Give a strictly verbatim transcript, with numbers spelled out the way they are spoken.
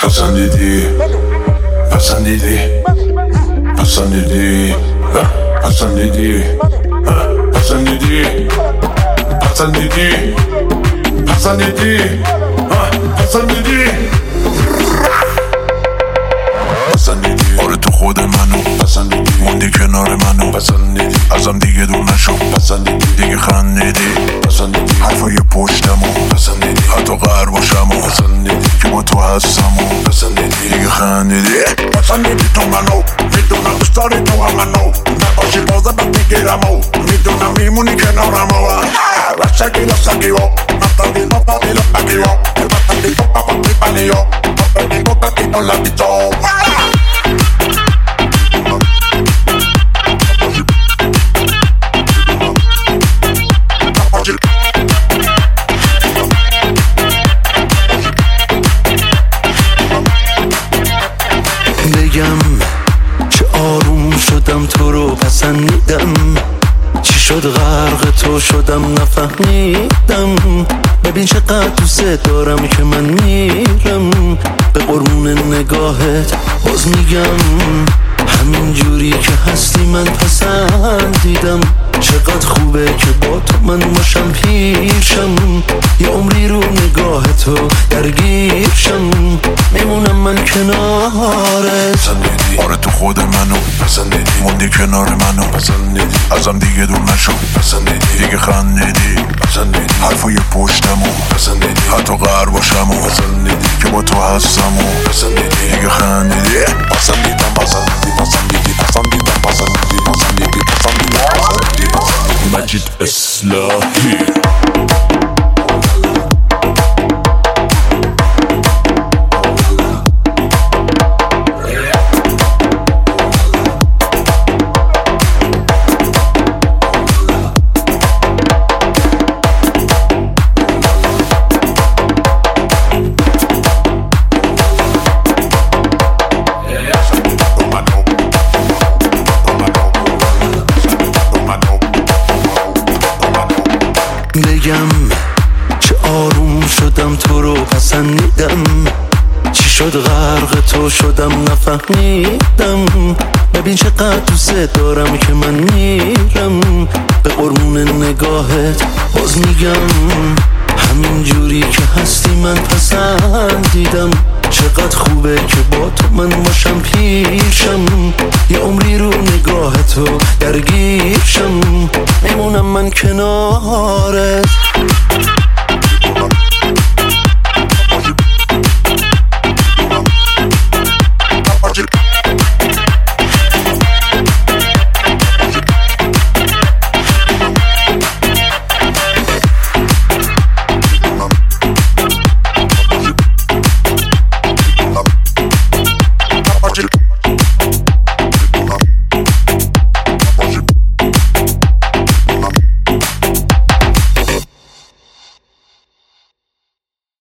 پسندیدی پسندیدی پسندیدی پسندیدی پسندیدی پسندیدی پسندیدی پسندیدی پسندیدی آره تو خود منو پسندیدی موندی کنار منو پسندیدی ازم دیگه دور نشو پسندیدی دیگه خندیدی پسندیدی حرفای پشتمو پسندیدی حتی غر باشمو پسندیدی که با تو هستمو پسندیدی دیگه خندیدی پسندیدی تو منو میدونم دوست داری تو هم منو نباشی بازم میگیرمو میدونم میمونی کنارمو رسکی رسکی و نفتادی نفتادی لفتادی و البتادی تو پاپا میپنی و نفتادی بودتی تو لبی تو بگم چه آروم شدم تو رو پسندیدم چی شد غرق تو شدم نفهمیدم ببین چقدر دوست دارم که من میرم به قرون نگاهت باز میگم همین جوری که هستی من پسندیدم چقدر خوبه که با تو من باشم پیشم یه عمری رو نگاه تو درگیرشم میمونم من کنارت پسندیدی آره تو خود منو پسندیدی موندی کنار منو پسندیدی ازم دیگه دور نشو پسندیدی دیگه خندیدی پسندیدی حرفای پشتمو پسندیدی حتی غر باشمو پسندیدی که با تو هستمو پسندیدی دیگه خندیدی پسندیدم پسندیدی پسندیدی پسندیدم پسندیدی پسندیدی پسندیدی پسندیدی مجید اصلاحی بگم چه آروم شدم تو رو پسندیدم چی شد غرق تو شدم نفهمیدم ببین چقدر دوست دارم که من میرم به قرون نگاهت باز میگم همین جوری که هستی من پسندیدم چقدر خوبه که با تو من باشم پیشم یه عمری رو نگاه تو درگیرشم میمونم من کنارت